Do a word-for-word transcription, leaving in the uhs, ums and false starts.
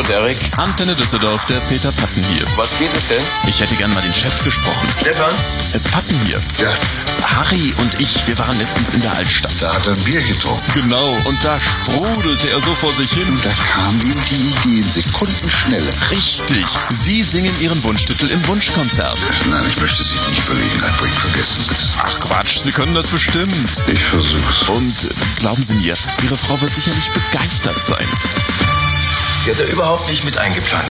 Servus, Erik. Antenne Düsseldorf, der Peter Patten hier. Was geht es denn? Ich hätte gern mal den Chef gesprochen. Stefan? Äh, Patten hier. Ja, Harry und ich, wir waren letztens in der Altstadt. da hat er ein Bier getrunken. Genau, und da sprudelte er so vor sich hin. Und da kam ihm die Idee in Sekundenschnelle. Richtig, Sie singen Ihren Wunschtitel im Wunschkonzert. Nein, ich möchte Sie nicht Verlegenheit bringen, vergessen Sie es. Ach Quatsch, Sie können das bestimmt. Ich versuch's. Und äh, glauben Sie mir, Ihre Frau wird sicherlich begeistert sein. Die hat er überhaupt nicht mit eingeplant.